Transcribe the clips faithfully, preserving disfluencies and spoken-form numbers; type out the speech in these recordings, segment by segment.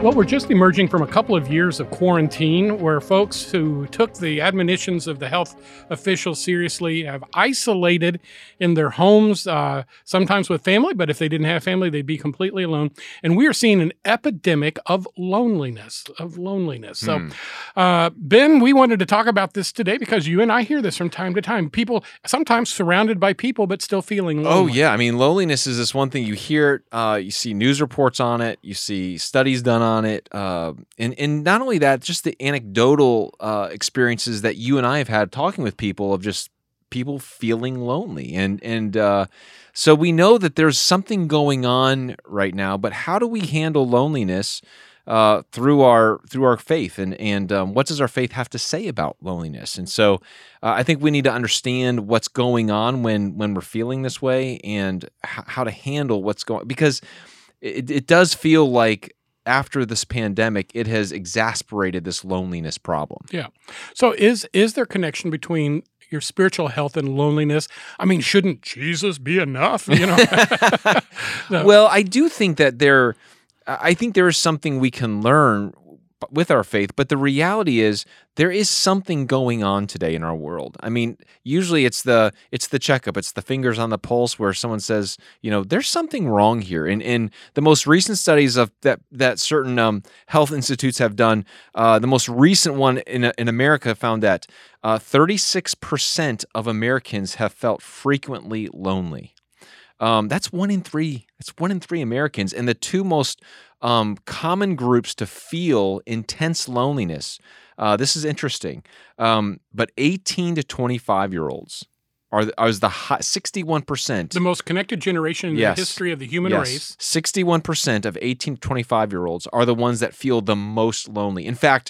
Well, we're just emerging from a couple of years of quarantine where folks who took the admonitions of the health officials seriously have isolated in their homes, uh, sometimes with family, but if they didn't have family, they'd be completely alone. And we are seeing an epidemic of loneliness, of loneliness. So, Hmm. uh, Ben, we wanted to talk about this today because you and I hear this from time to time. People sometimes surrounded by people, but still feeling lonely. Oh, yeah. I mean, loneliness is this one thing you hear, uh, you see news reports on it, you see studies done on it. Uh, and, and not only that, just the anecdotal uh, experiences that you and I have had talking with people of just people feeling lonely. And, and uh, so we know that there's something going on right now, but how do we handle loneliness uh, through our through our faith? And, and um, what does our faith have to say about loneliness? And so uh, I think we need to understand what's going on when, when we're feeling this way and h- how to handle what's going, because it, it does feel like after this pandemic, it has exacerbated this loneliness problem. Yeah. So is is there connection between your spiritual health and loneliness? I mean, shouldn't Jesus be enough? You know. No. Well, I do think that there, I think there is something we can learn with our faith, but the reality is there is something going on today in our world. I mean, usually it's the it's the checkup, it's the fingers on the pulse where someone says, you know, there's something wrong here. And in the most recent studies of that that certain um, health institutes have done, uh, the most recent one in in America found that uh, thirty-six percent of Americans have felt frequently lonely. Um, that's one in three. It's one in three Americans. And the two most um, common groups to feel intense loneliness, uh, this is interesting, um, but eighteen to twenty-five year olds are, are the high, sixty-one percent. The most connected generation in Yes. the history of the human Yes. race. sixty-one percent of eighteen to twenty-five year olds are the ones that feel the most lonely. In fact,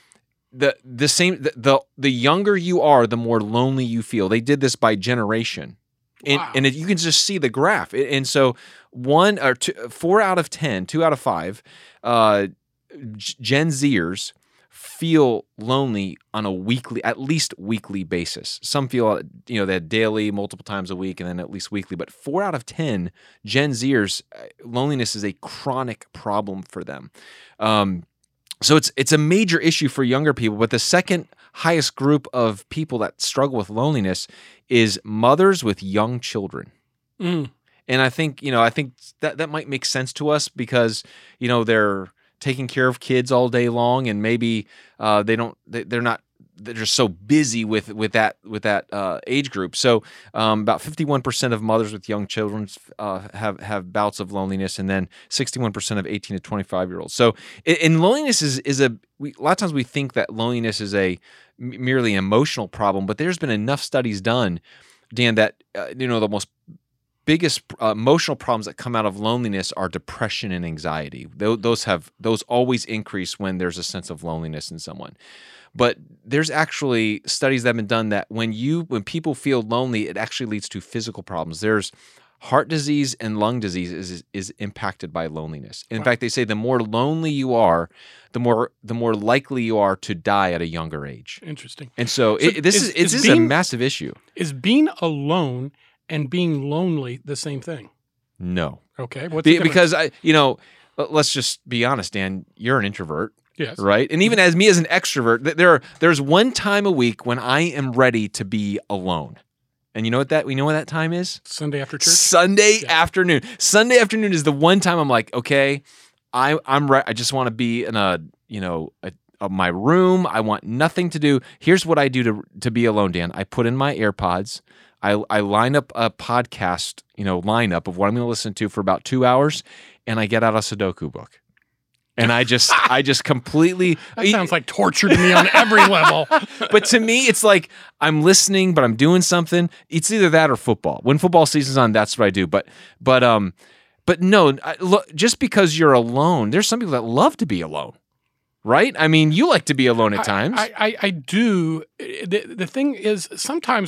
the the same the, the the younger you are, the more lonely you feel. They did this by generation. And, Wow. and it, you can just see the graph. And so one or two, four out of ten, two out of five, uh, Gen Zers feel lonely on a weekly, at least weekly basis. Some feel, you know, that daily, multiple times a week, and then at least weekly. But four out of ten Gen Zers, loneliness is a chronic problem for them. Um, so it's it's a major issue for younger people. But the second highest group of people that struggle with loneliness is mothers with young children. Mm. And I think, you know, I think that, that might make sense to us because, you know, they're taking care of kids all day long and maybe uh, they don't, they, they're not, they're just so busy with, with that, with that uh, age group. So um, about fifty-one percent of mothers with young children uh, have, have bouts of loneliness, and then sixty-one percent of eighteen to twenty-five year olds. So, and loneliness is, is a, we, a lot of times we think that loneliness is a merely emotional problem, but there's been enough studies done, Dan, that, uh, you know, the most biggest uh, emotional problems that come out of loneliness are depression and anxiety. Those, those have those always increase when there's a sense of loneliness in someone. But there's actually studies that have been done that when you when people feel lonely, it actually leads to physical problems. There's heart disease and lung disease is is impacted by loneliness. In Wow. fact, they say the more lonely you are, the more the more likely you are to die at a younger age. Interesting. And so, So it, this is- is, is this is being- a massive issue. Is being alone and being lonely the same thing? No. Okay. What's Be- the difference? because I, you know, l- let's just be honest, Dan. You're an introvert, Yes. right? And even as me as an extrovert, th- there are, there's one time a week when I am ready to be alone. And you know what that we know what that time is? Sunday after church. Sunday Yeah. afternoon. Sunday afternoon is the one time I'm like, okay, I I'm right. I just want to be in a you know a, a, my room. I want nothing to do. Here's what I do to to be alone, Dan. I put in my AirPods. I, I line up a podcast, you know, lineup of what I'm going to listen to for about two hours, and I get out a Sudoku book, and I just, I just completely. That sounds like torture to me on every level. But to me, it's like I'm listening, but I'm doing something. It's either that or football. When football season's on, that's what I do. But, but, um, but no, I, look, just because you're alone, there's some people that love to be alone. Right? I mean, you like to be alone at times. I, I, I do. The, the thing is, sometimes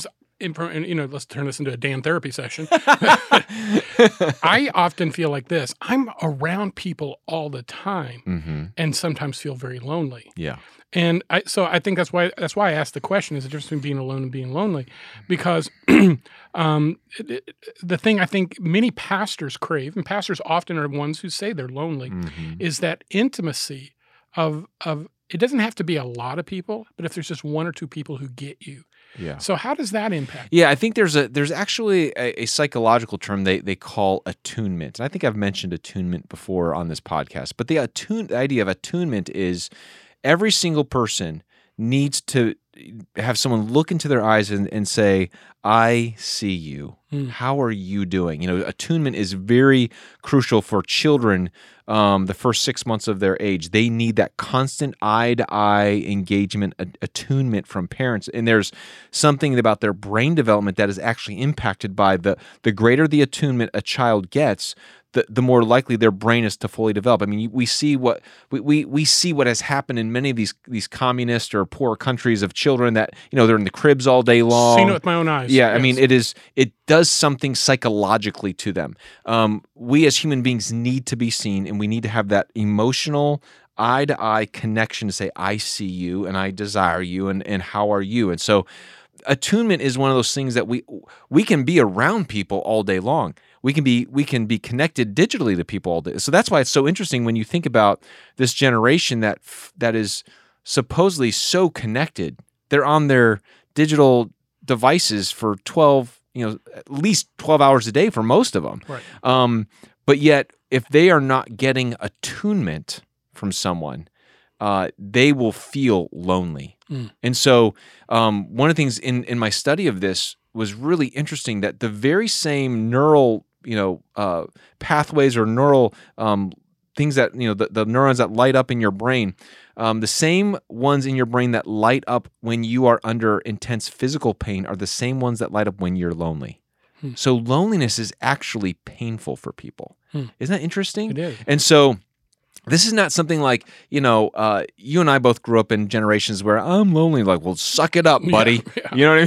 in, and, you know, let's turn this into a Dan therapy session. I often feel like this. I'm around people all the time Mm-hmm. and sometimes feel very lonely. Yeah. And I, so I think that's why that's why I asked the question: is the difference between being alone and being lonely? Because um, it, it, the thing I think many pastors crave, and pastors often are ones who say they're lonely, Mm-hmm. is that intimacy of of it doesn't have to be a lot of people, but if there's just one or two people who get you. Yeah. So how does that impact? Yeah, I think there's a there's actually a, a psychological term they they call attunement. And I think I've mentioned attunement before on this podcast. But the attune the idea of attunement is every single person needs to have someone look into their eyes and, and say, I see you. Mm. How are you doing? You know, attunement is very crucial for children um, the first six months of their age. They need that constant eye-to-eye engagement, a- attunement from parents. And there's something about their brain development that is actually impacted by the, the greater the attunement a child gets, the, the more likely their brain is to fully develop. I mean, we see what we, we, we see what has happened in many of these these communist or poor countries of children that, you know, they're in the cribs all day long. Seen it with my own eyes. Yeah, I Yes. mean, it is. It does something psychologically to them. Um, we as human beings need to be seen, and we need to have that emotional eye-to-eye connection to say, "I see you, and I desire you, and and how are you?" And so, attunement is one of those things that we we can be around people all day long. We can be we can be connected digitally to people all day. So that's why it's so interesting when you think about this generation that that is supposedly so connected. They're on their digital devices for twelve, you know, at least twelve hours a day for most of them. Right. Um, but yet, if they are not getting attunement from someone, uh, they will feel lonely. Mm. And so, um, one of the things in in my study of this was really interesting that the very same neural, you know, uh, pathways or neural um, things that, you know, the, the neurons that light up in your brain, um, the same ones in your brain that light up when you are under intense physical pain are the same ones that light up when you're lonely. Hmm. So loneliness is actually painful for people. Hmm. Isn't that interesting? It is. And so this is not something like, you know, uh, you and I both grew up in generations where I'm lonely. Like, well, suck it up, buddy. Yeah, yeah. You know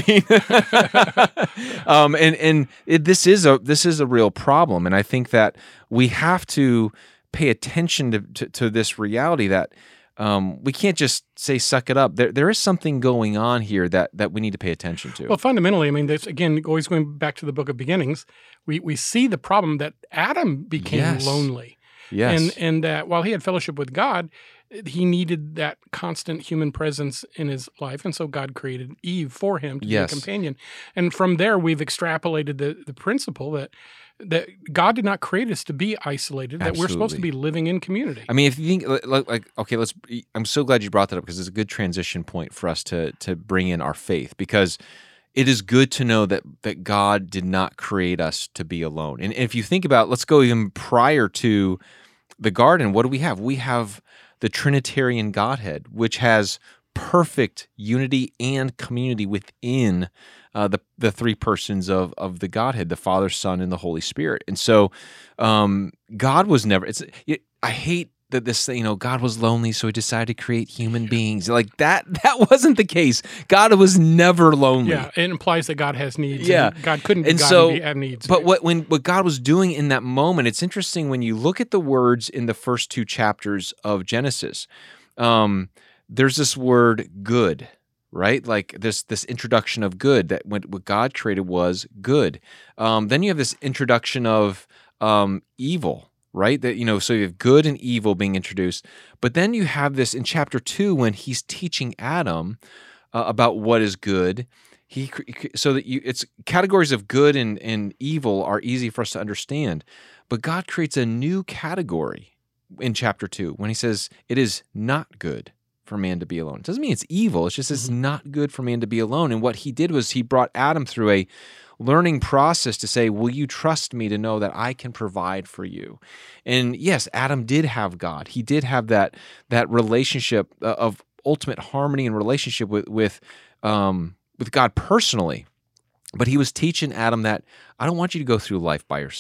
what I mean? um, and and it, this is a this is a real problem, and I think that we have to pay attention to to, to this reality that um, we can't just say suck it up. There there is something going on here that that we need to pay attention to. Well, fundamentally, I mean, this again, always going back to the Book of Beginnings, we we see the problem that Adam became Yes. lonely. Yes. And and that while he had fellowship with God, he needed that constant human presence in his life. And so God created Eve for him to Yes. be a companion. And from there, we've extrapolated the, the principle that that God did not create us to be isolated, that we're supposed to Absolutely. be living in community. I mean, if you think like, like okay, let's. I'm so glad you brought that up because it's a good transition point for us to to bring in our faith, because it is good to know that that God did not create us to be alone. And if you think about, let's go even prior to the garden. What do we have? We have the Trinitarian Godhead, which has perfect unity and community within uh, the the three persons of of the Godhead, the Father, Son, and the Holy Spirit. And so, um, God was never. It's. It, I hate that this. You know, God was lonely, so He decided to create human beings. Like that. That wasn't the case. God was never lonely. Yeah, it implies that God has needs. Yeah. and God couldn't be And God so- and be, have needs. But what when what God was doing in that moment, it's interesting when you look at the words in the first two chapters of Genesis. Um, there's this word "good," right? Like this this introduction of good, that when, what God created was good. Um, then you have this introduction of um, evil, right? That, you know, so you have good and evil being introduced. But then you have this in chapter two when He's teaching Adam uh, about what is good. He cre- so that you it's categories of good and, and evil are easy for us to understand, but God creates a new category in chapter two when He says it is not good for man to be alone. It doesn't mean it's evil. It's just it's not good for man to be alone. And what He did was He brought Adam through a learning process to say, will you trust me to know that I can provide for you? And yes, Adam did have God. He did have that that relationship uh, of ultimate harmony and relationship with with um, with God personally. But He was teaching Adam that I don't want you to go through life by yourself.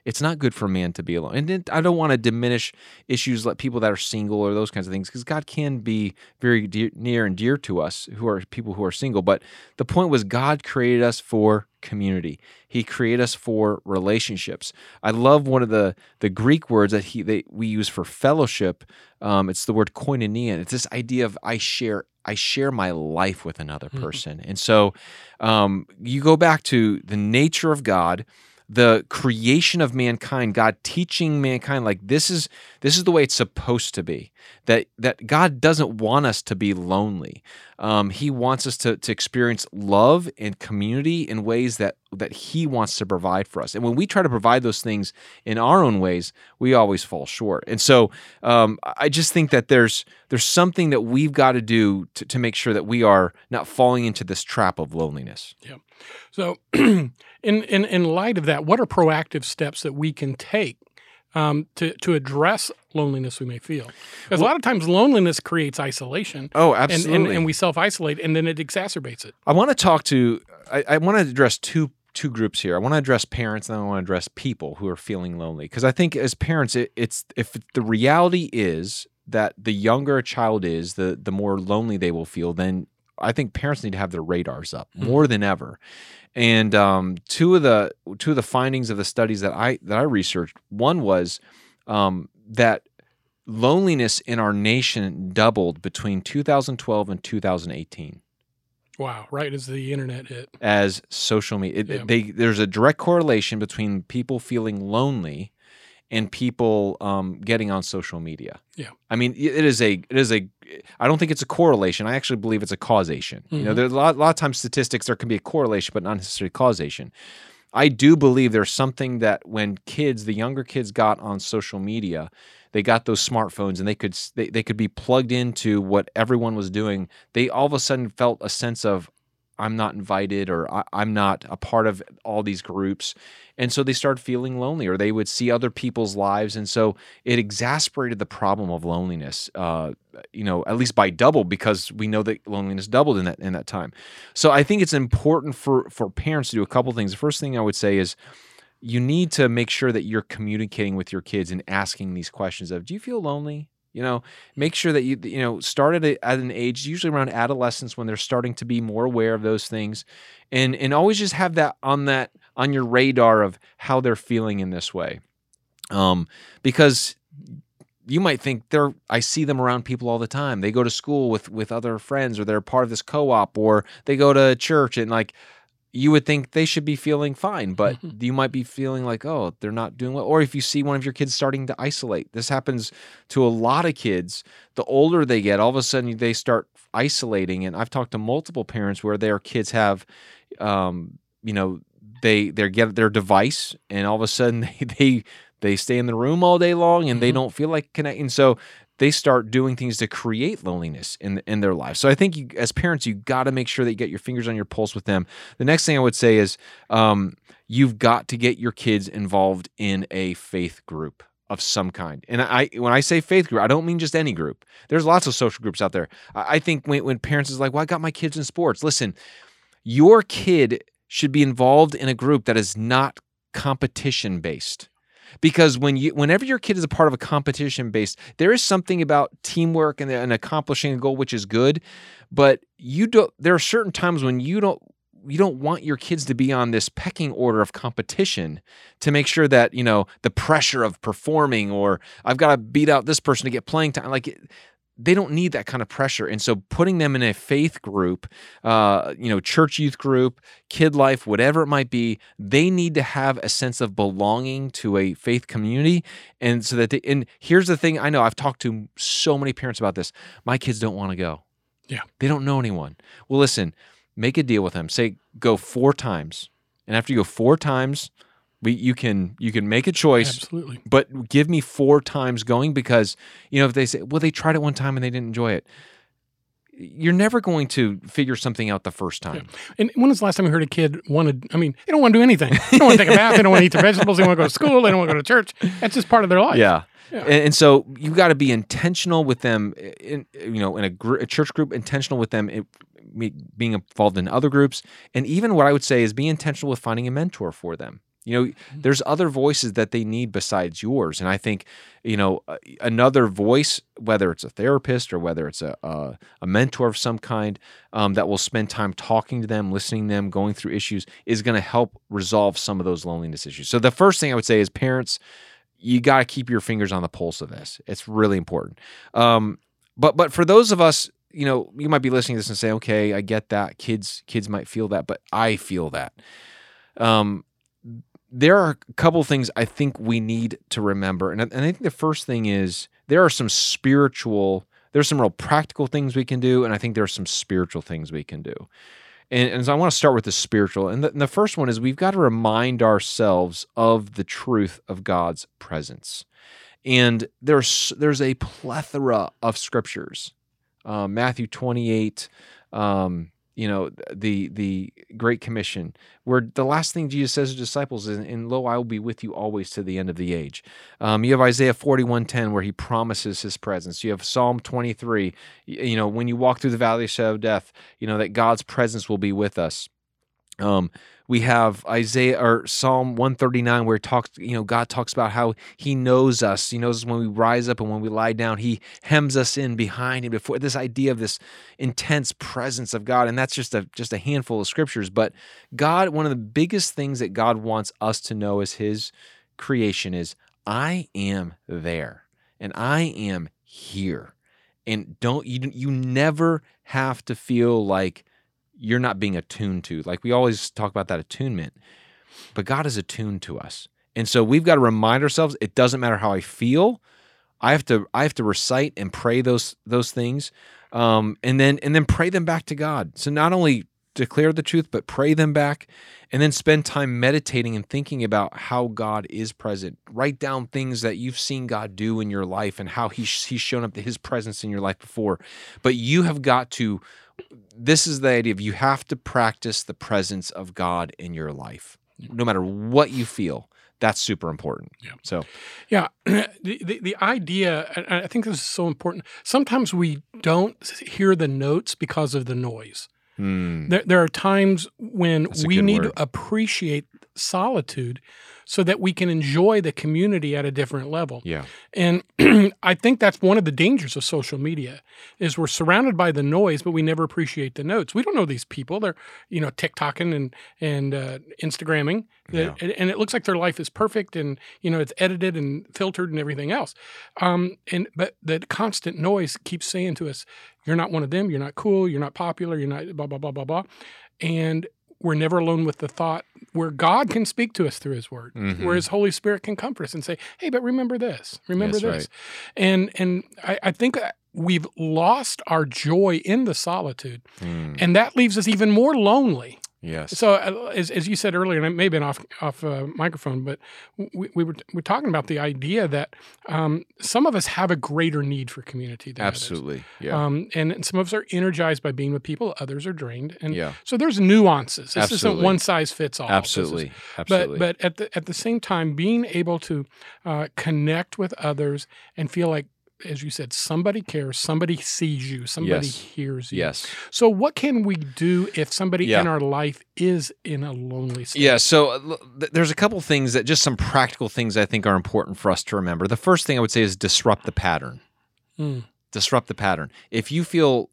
It's not good for man to be alone. And then I don't want to diminish issues like people that are single or those kinds of things, because God can be very dear, near and dear to us who are people who are single. But the point was, God created us for community. He created us for relationships. I love one of the the Greek words that he they, we use for fellowship. Um, it's the word koinonia. It's this idea of I share I share my life with another person. Mm-hmm. And so um, you go back to the nature of God, the creation of mankind, God teaching mankind like this is this is the way it's supposed to be. That that God doesn't want us to be lonely. Um, he wants us to to experience love and community in ways that that He wants to provide for us. And when we try to provide those things in our own ways, we always fall short. And so um, I just think that there's there's something that we've got to do to, to make sure that we are not falling into this trap of loneliness. Yeah. So, in, in in light of that, what are proactive steps that we can take um, to to address loneliness we may feel? Because well, a lot of times loneliness creates isolation. Oh, absolutely. And, and, and we self-isolate, and then it exacerbates it. I want to talk to, I, I want to address two two groups here. I want to address parents, and I want to address people who are feeling lonely. Because I think as parents, it, it's if the reality is that the younger a child is, the the more lonely they will feel, then I think parents need to have their radars up more than ever. And um, two of the two of the findings of the studies that I that I researched, one was um, that loneliness in our nation doubled between two thousand twelve and two thousand eighteen. Wow! Right as the internet hit, as social media, it, yeah. they, there's a direct correlation between people feeling lonely and people um, getting on social media. Yeah, I mean, it is a, it is a. I don't think it's a correlation. I actually believe it's a causation. Mm-hmm. You know, there's a lot, a lot of times statistics there can be a correlation, but not necessarily causation. I do believe there's something that when kids, the younger kids, got on social media, they got those smartphones and they could they, they could be plugged into what everyone was doing. They all of a sudden felt a sense of, I'm not invited, or I, I'm not a part of all these groups. And so they started feeling lonely, or they would see other people's lives. And so it exacerbated the problem of loneliness, uh, you know, at least by double, because we know that loneliness doubled in that in that time. So I think it's important for, for parents to do a couple things. The first thing I would say is you need to make sure that you're communicating with your kids and asking these questions of, do you feel lonely? You know, make sure that you, you know, start at, a, at an age, usually around adolescence, when they're starting to be more aware of those things, and and always just have that on that on your radar of how they're feeling in this way, um, because you might think they're. I see them around people all the time. They go to school with with other friends, or they're part of this co-op, or they go to church, and like, you would think they should be feeling fine, but mm-hmm. you might be feeling like, oh, they're not doing well. Or if you see one of your kids starting to isolate, this happens to a lot of kids. The older they get, all of a sudden they start isolating. And I've talked to multiple parents where their kids have, um, you know, they they get their device, and all of a sudden they they, they stay in the room all day long, and mm-hmm. they don't feel like connecting. So they start doing things to create loneliness in in their life. So I think you, as parents, you got to make sure that you get your fingers on your pulse with them. The next thing I would say is um, you've got to get your kids involved in a faith group of some kind. And I, when I say faith group, I don't mean just any group. There's lots of social groups out there. I, I think when, when parents is like, well, I got my kids in sports. Listen, your kid should be involved in a group that is not competition based. Because when you, whenever your kid is a part of a competition based, there is something about teamwork and, and accomplishing a goal, which is good. But you don't. There are certain times when you don't. You don't want your kids to be on this pecking order of competition to make sure that, you know, the pressure of performing, or I've got to beat out this person to get playing time. Like, they don't need that kind of pressure. And so putting them in a faith group, uh, you know, church youth group, kid life, whatever it might be, they need to have a sense of belonging to a faith community. And so that they, and here's the thing, I know I've talked to so many parents about this. My kids don't want to go. Yeah. They don't know anyone. Well, listen, make a deal with them. Say, go four times. And after you go four times, We, you can you can make a choice, absolutely, but give me four times going, because, you know, if they say, well, they tried it one time and they didn't enjoy it, you're never going to figure something out the first time. Yeah. And when was the last time you heard a kid wanted, I mean, they don't want to do anything. They don't want to take a bath. They don't want to eat their vegetables. They want to go to school. They don't want to go to church. That's just part of their life. Yeah. Yeah. And, and so you got to be intentional with them, in, you know, in a, gr- a church group, intentional with them in, being involved in other groups. And even what I would say is be intentional with finding a mentor for them. You know, there's other voices that they need besides yours. And I think, you know, uh, another voice, whether it's a therapist or whether it's a a, a mentor of some kind, um, that will spend time talking to them, listening to them, going through issues, is going to help resolve some of those loneliness issues. So the first thing I would say is, parents, you got to keep your fingers on the pulse of this. It's really important. Um, but but for those of us, you know, you might be listening to this and say, okay, I get that. Kids kids might feel that, but I feel that. Um, There are a couple of things I think we need to remember. And I, and I think the first thing is, there are some spiritual, there's some real practical things we can do, and I think there are some spiritual things we can do. And, and so I want to start with the spiritual. And the, and the first one is, we've got to remind ourselves of the truth of God's presence. And there's there's a plethora of scriptures. Uh, Matthew twenty-eight, um, you know, the the Great Commission, where the last thing Jesus says to disciples is, and lo, I will be with you always to the end of the age. Um, you have Isaiah forty-one ten, where he promises his presence. You have Psalm twenty-three, you know, when you walk through the valley of shadow of death, you know, that God's presence will be with us. Um, we have Isaiah or Psalm one thirty-nine, where it talks, you know, God talks about how he knows us. He knows us when we rise up and when we lie down. He hems us in behind him before. This idea of this intense presence of God, and that's just a just a handful of scriptures. But God, one of the biggest things that God wants us to know as his creation is, I am there and I am here. And don't you you never have to feel like you're not being attuned to. Like, we always talk about that attunement, but God is attuned to us. And so we've got to remind ourselves, it doesn't matter how I feel. I have to I have to recite and pray those those things, um, and then and then pray them back to God. So not only declare the truth, but pray them back, and then spend time meditating and thinking about how God is present. Write down things that you've seen God do in your life and how he's, he's shown up to his presence in your life before. But you have got to, this is the idea of, you have to practice the presence of God in your life, no matter what you feel. That's super important. Yeah. So, yeah, the, the the idea, and I think this is so important. Sometimes we don't hear the notes because of the noise. hmm. There, there are times when That's a we good need word. to appreciate solitude so that we can enjoy the community at a different level. Yeah. And I think that's one of the dangers of social media, is we're surrounded by the noise, but we never appreciate the notes. We don't know these people. They're, you know, TikToking and and uh, Instagramming, Yeah. and, and it looks like their life is perfect, and you know, it's edited and filtered and everything else. Um, and but the constant noise keeps saying to us, "You're not one of them. You're not cool. You're not popular. You're not blah blah blah blah blah," and we're never alone with the thought where God can speak to us through his word, Mhm. where his Holy Spirit can comfort us and say, hey, but remember this, remember That's this. right. And and I, I think we've lost our joy in the solitude, Hmm. and that leaves us even more lonely. Yes. So uh, as, as you said earlier, and it may have been off off uh, microphone, but we, we were we were talking about the idea that um, some of us have a greater need for community than Absolutely. others. Yeah. Um, and, and some of us are energized by being with people, others are drained. And Yeah. so there's nuances. This isn't Absolutely. one size fits all. This is- Absolutely. Absolutely. but but at the at the same time, being able to uh, connect with others and feel like, as you said, somebody cares, somebody sees you, somebody Yes. hears you. yes. So what can we do if somebody Yeah. in our life is in a lonely state? Yeah, so uh, l- th- there's a couple things that, just some practical things I think are important for us to remember. The first thing I would say is disrupt the pattern. Mm. Disrupt the pattern. If you feel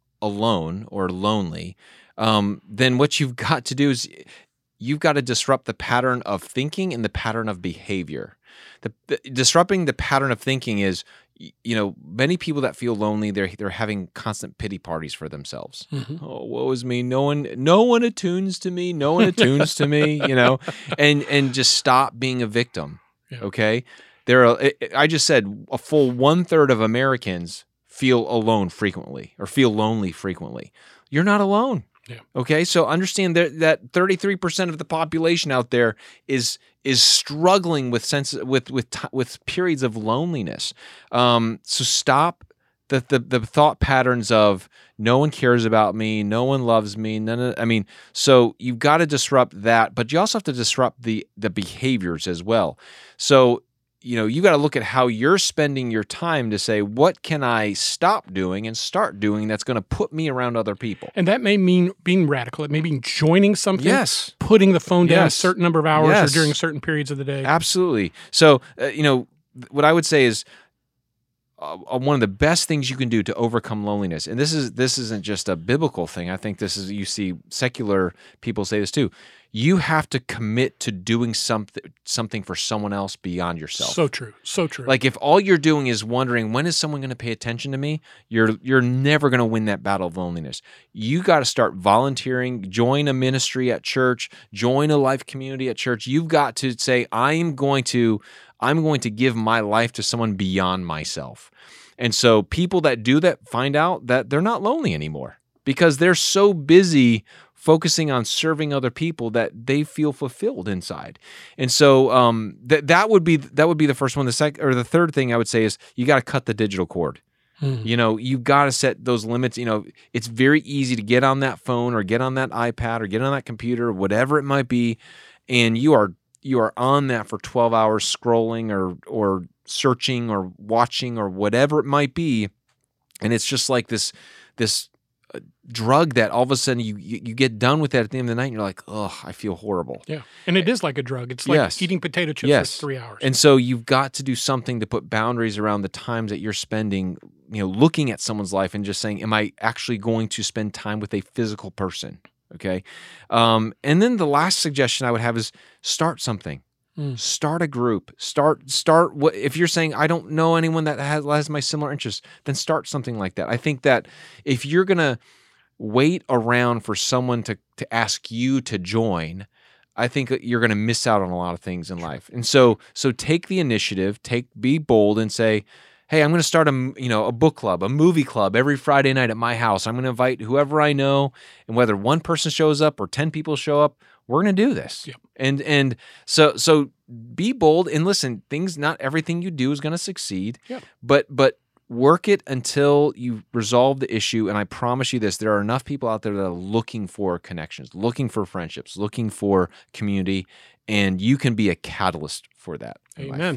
alone or lonely, um, then what you've got to do is you've got to disrupt the pattern of thinking and the pattern of behavior. The, the disrupting the pattern of thinking is, y- you know, many people that feel lonely, they're they're having constant pity parties for themselves. Mhm. Oh, woe is me. No one, no one attunes to me. No one attunes to me. You know, and and just stop being a victim. Yeah. Okay, there are. I- I just said a full one third of Americans feel alone frequently or feel lonely frequently. You're not alone. Yeah. Okay, so understand that that thirty-three percent of the population out there is is struggling with sense with with ti- with periods of loneliness. Um, so stop the, the the thought patterns of no one cares about me, no one loves me. None of, I mean, so you've got to disrupt that, but you also have to disrupt the the behaviors as well. So you know, you got to look at how you're spending your time to say, what can I stop doing and start doing that's going to put me around other people? And that may mean being radical. It may mean joining something, yes, putting the phone down yes. a certain number of hours yes. or during certain periods of the day. Absolutely. So, uh, you know, what I would say is uh, one of the best things you can do to overcome loneliness, and this is this isn't just a biblical thing. I think this is, you see secular people say this too. You have to commit to doing something something for someone else beyond yourself. So true. So true. Like if all you're doing is wondering, when is someone going to pay attention to me? You're you're never going to win that battle of loneliness. You got to start volunteering, join a ministry at church, join a life community at church. You've got to say, I am going to I'm going to give my life to someone beyond myself. And so people that do that find out that they're not lonely anymore because they're so busy focusing on serving other people that they feel fulfilled inside. And so um, that that would be that would be the first one. The second or the third thing I would say is you got to cut the digital cord. Hmm. You know, you got to set those limits. You know, it's very easy to get on that phone or get on that iPad or get on that computer, whatever it might be, and you are you are on that for twelve hours scrolling or or searching or watching or whatever it might be, and it's just like this this. drug that all of a sudden you, you you get done with that at the end of the night and you're like, oh, I feel horrible. Yeah. And it is like a drug. It's like yes. eating potato chips yes. for three hours. And so you've got to do something to put boundaries around the times that you're spending, you know, looking at someone's life and just saying, am I actually going to spend time with a physical person? Okay. Um, and then the last suggestion I would have is start something. Mm. Start a group. Start start what if you're saying I don't know anyone that has, has my similar interests, then start something like that. I think that if you're gonna wait around for someone to to ask you to join, I think you're gonna miss out on a lot of things in life. And so so take the initiative, take be bold and say, hey, I'm going to start a you know a book club, a movie club every Friday night at my house. I'm going to invite whoever I know, and whether one person shows up or ten people show up, we're going to do this. Yep. And and so so be bold and listen. Things, not everything you do is going to succeed. Yep. But but work it until you resolve the issue. And I promise you this: there are enough people out there that are looking for connections, looking for friendships, looking for community, and you can be a catalyst for that. Amen.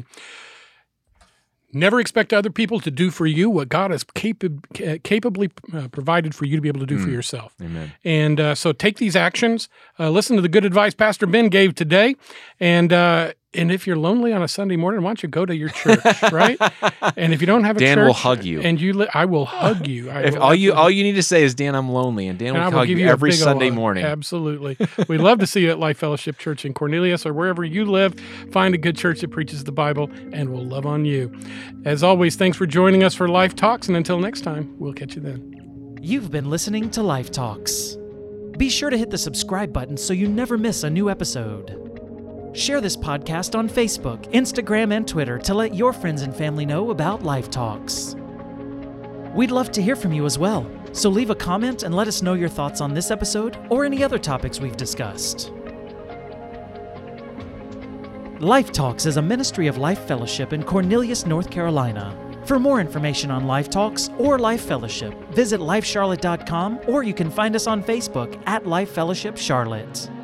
Never expect other people to do for you what God has capab- capably uh, provided for you to be able to do mm. for yourself. Amen. And uh, so take these actions. Uh, listen to the good advice Pastor Ben gave today. And uh, and if you're lonely on a Sunday morning, why don't you go to your church, right? And if you don't have a Dan church, will hug you. And you, li- I will hug you. I if will all you all you need to say is, Dan, I'm lonely, and Dan and will, will hug you, you every Sunday hug. morning. Absolutely. We love to see you at Life Fellowship Church in Cornelius or wherever you live. Find a good church that preaches the Bible, and we'll love on you. As always, thanks for joining us for Life Talks, and until next time, we'll catch you then. You've been listening to Life Talks. Be sure to hit the subscribe button so you never miss a new episode. Share this podcast on Facebook, Instagram, and Twitter to let your friends and family know about Life Talks. We'd love to hear from you as well, so leave a comment and let us know your thoughts on this episode or any other topics we've discussed. Life Talks is a ministry of Life Fellowship in Cornelius, North Carolina. For more information on Life Talks or Life Fellowship, visit life charlotte dot com or you can find us on Facebook at Life Fellowship Charlotte.